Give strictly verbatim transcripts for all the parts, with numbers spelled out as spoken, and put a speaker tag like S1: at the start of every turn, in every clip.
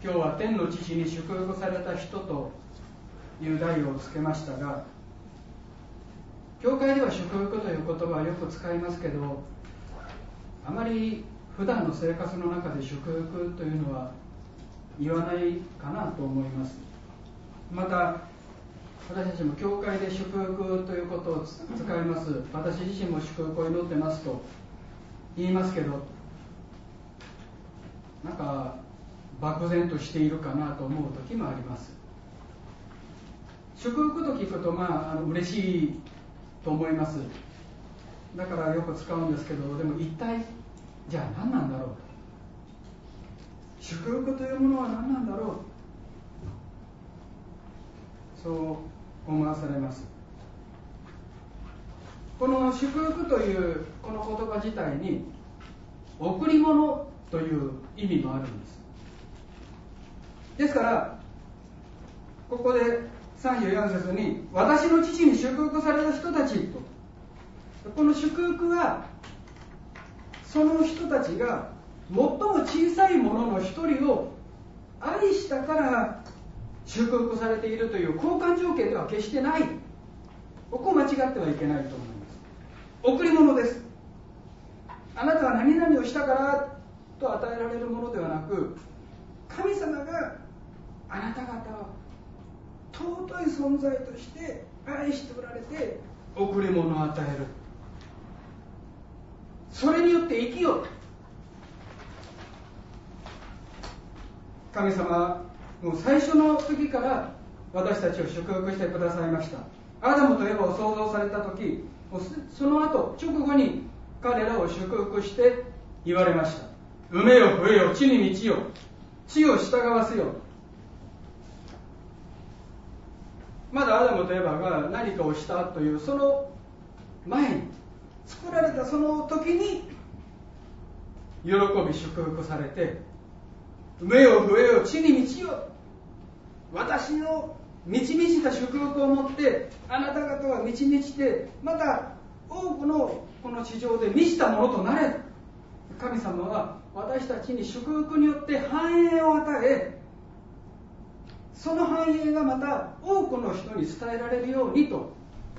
S1: 今日は天の父に祝福された人という題をつけましたが、教会では祝福という言葉はよく使いますけど、あまり普段の生活の中で祝福というのは言わないかなと思います。また私たちも教会で祝福ということを使います。私自身も祝福を祈ってますと言いますけど、なんか漠然としているかなと思う時もあります。祝福と聞くと、まあ、あの嬉しいと思います。だからよく使うんですけど、でも一体じゃあ何なんだろうと、祝福というものは何なんだろう、そう思わされます。この祝福というこの言葉自体に贈り物という意味もあるんです。ですからここでさんじゅうよん節に私の父に祝福された人たちと、この祝福はその人たちが最も小さいものの一人を愛したから祝福されているという交換条件では決してない。ここを間違ってはいけないと思います。贈り物です。あなたは何々をしたからと与えられるものではなく、神様があなた方を尊い存在として愛しておられて贈り物を与える。それによって生きよう。神様もう最初の時から私たちを祝福してくださいました。アダムとエバを創造された時、その後直後に彼らを祝福して言われました。産めよ増えよ地に満ちよ、地を従わせよ。まだアダムとエバが何かをしたというその前に、作られたその時に喜び祝福されて、産めよ増えよ地に満ちよ、私の満ち満ちた祝福を持ってあなた方は満ち満ちて、また多くのこの地上で満ちたものとなれ。神様は私たちに祝福によって繁栄を与え、その繁栄がまた多くの人に伝えられるようにと、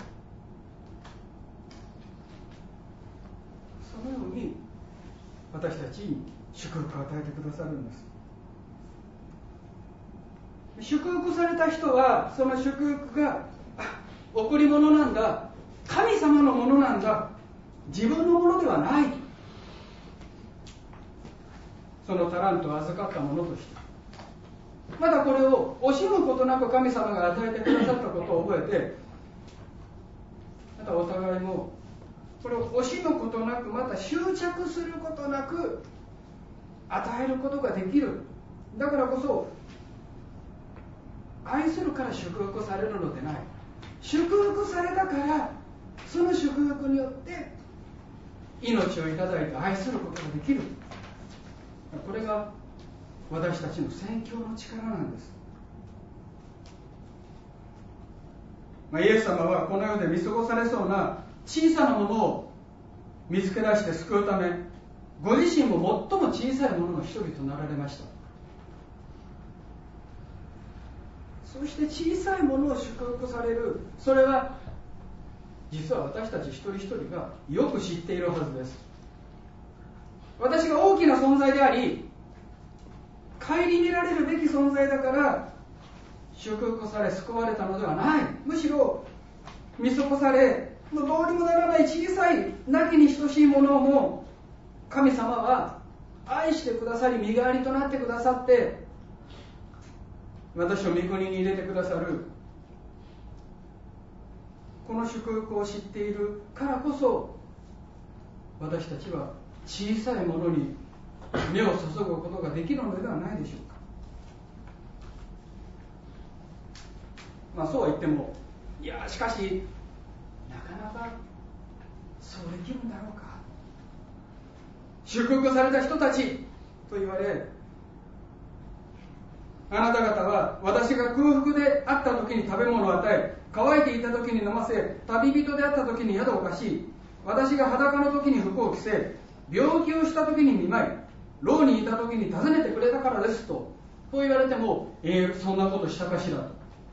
S1: そのように私たちに祝福を与えてくださるんです。祝福された人はその祝福が贈り物なんだ、神様のものなんだ、自分のものではない。そのタラントを預かったものとして、またこれを惜しむことなく神様が与えてくださったことを覚えて、またお互いもこれを惜しむことなく、また執着することなく与えることができる。だからこそ愛するから祝福されるのでない、祝福されたからその祝福によって命をいただいて愛することができる。これが私たちの宣教の力なんです。まあ、イエス様はこの世で見過ごされそうな小さなものを見つけ出して救うため、ご自身も最も小さいものの一人となられました。そして小さいものを祝福される、それは実は私たち一人一人がよく知っているはずです。私が大きな存在であり顧みられるべき存在だから祝福され救われたのではない。むしろ見過ごされ、もうどうにもならない小さいなきに等しいものも神様は愛してくださり、身代わりとなってくださって、私を御国に入れてくださる。この祝福を知っているからこそ、私たちは小さいものに目を注ぐことができるのではないでしょうか。まあそうは言っても、いやしかしなかなかそうできるんだろうか。祝福された人たちと言われ、あなた方は私が空腹であった時に食べ物を与え、乾いていた時に飲ませ、旅人であった時に宿を貸し、私が裸の時に服を着せ、病気をした時に見舞い、牢にいた時に訪ねてくれたからですと、 こう言われても、えー、そんなことしたかしらと。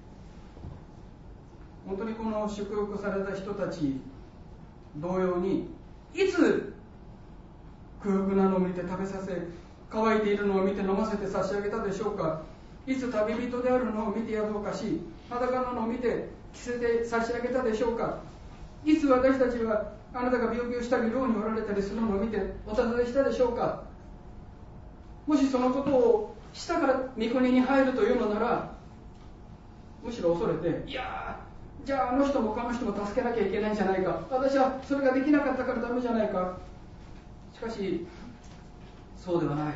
S1: 本当にこの祝福された人たち同様に、いつ空腹なのを見て食べさせ、乾いているのを見て飲ませて差し上げたでしょうか。いつ旅人であるのを見て宿を貸し、裸なのを見て着せて差し上げたでしょうか。いつ私たちはあなたが病気をしたり牢におられたりするのを見てお尋ねしたでしょうか。もしそのことをしたから御国に入るというのなら、むしろ恐れて、いやー、じゃああの人も他の人も助けなきゃいけないんじゃないか、私はそれができなかったからダメじゃないか。しかしそうではない。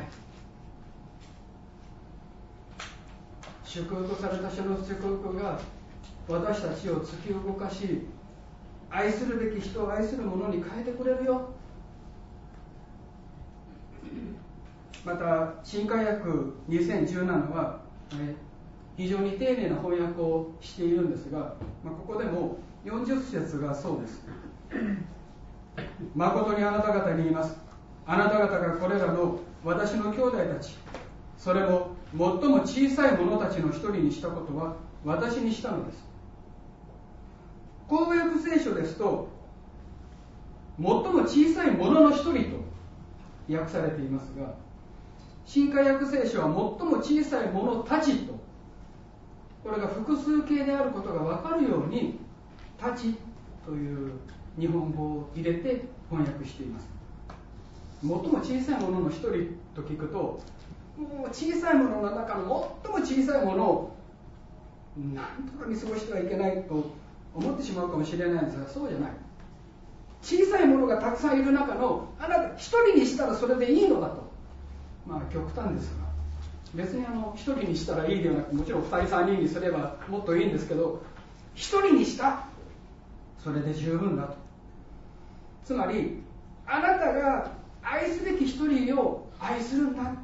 S1: 祝福された人の祝福が私たちを突き動かし、愛するべき人を愛する者に変えてくれるよ。また新海訳にせんじゅうななは、え非常に丁寧な翻訳をしているんですが、まあ、ここでもよんじゅっ節がそうです。誠にあなた方に言います。あなた方がこれらの私の兄弟たち、それも最も小さい者たちの一人にしたことは私にしたのです。公約聖書ですと、最も小さい者の一人と訳されていますが、新海訳聖書は最も小さい者たちと、これが複数形であることが分かるように、たちという日本語を入れて翻訳しています。最も小さいものの一人と聞くと、もう小さいものの中の最も小さいものを何とか見過ごしてはいけないと思ってしまうかもしれないんですが、そうじゃない。小さいものがたくさんいる中のあなた一人にしたらそれでいいのだと。まあ極端ですが、別にあの一人にしたらいいではなく、もちろん二人三人にすればもっといいんですけど、一人にしたそれで十分だと。つまりあなたが愛すべき一人を愛するんだ。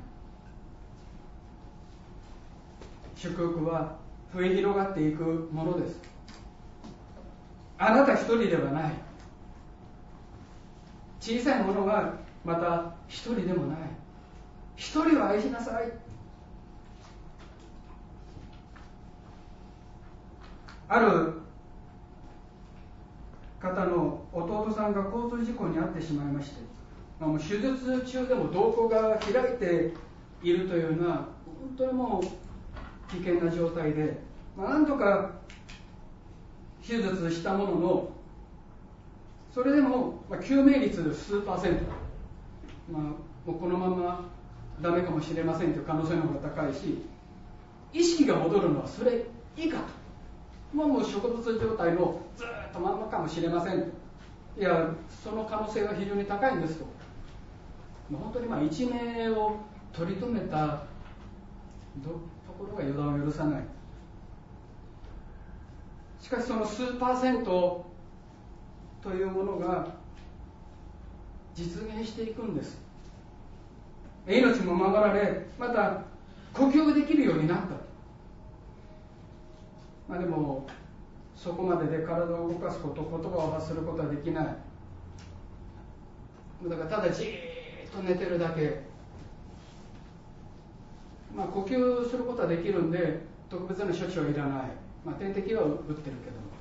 S1: 祝福は増え広がっていくものです。あなた一人ではない。小さいものはまた一人でもない。一人を愛しなさい。ある方の弟さんが交通事故に遭ってしまいまして、もう手術中でも瞳孔が開いているというような、本当にもう危険な状態で、まあ、なんとか手術したものの、それでも、まあ、救命率数パーセント、まあ、もうこのままダメかもしれませんという可能性の方が高いし、意識が戻るのはそれ以下と、まあ、もう植物状態のずっとまんまかもしれませんと、いやその可能性は非常に高いんですと、本当にまあ一命を取り留めたところが予断を許さない。しかしその数パーセントというものが実現していくんです。命も守られ、また呼吸できるようになった。まあ、でもそこまでで体を動かすこと、言葉を発することはできない。だからただじーっと寝てるだけ。まあ、呼吸することはできるんで特別な処置はいらない。まあ、点滴は打ってるけど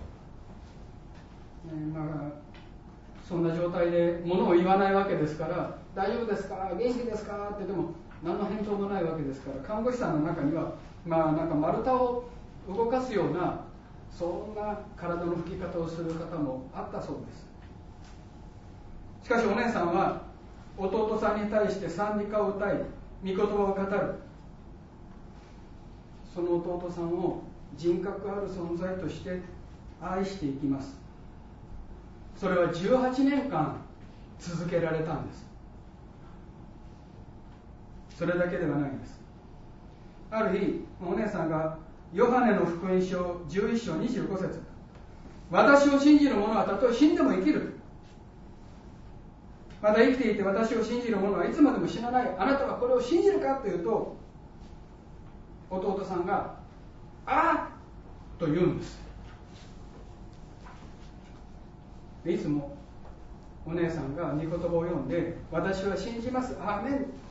S1: も、ね、まあそんな状態で物を言わないわけですから、大丈夫ですか、元気ですかって言っても何の返答もないわけですから、看護師さんの中にはまあなんか丸太を動かすようなそんな体の吹き方をする方もあったそうです。しかしお姉さんは弟さんに対して賛美歌を歌い、御言葉を語る。その弟さんを人格ある存在として愛していきます。それはじゅうはちねんかん続けられたんです。それだけではないんです。ある日お姉さんがヨハネの福音書じゅういっしょうにじゅうごせつ、私を信じる者はたとえ死んでも生きる、また生きていて私を信じる者はいつまでも死なない、あなたはこれを信じるかというと、弟さんがああと言うんです。いつもお姉さんが御言葉を読んで、私は信じます、アーメン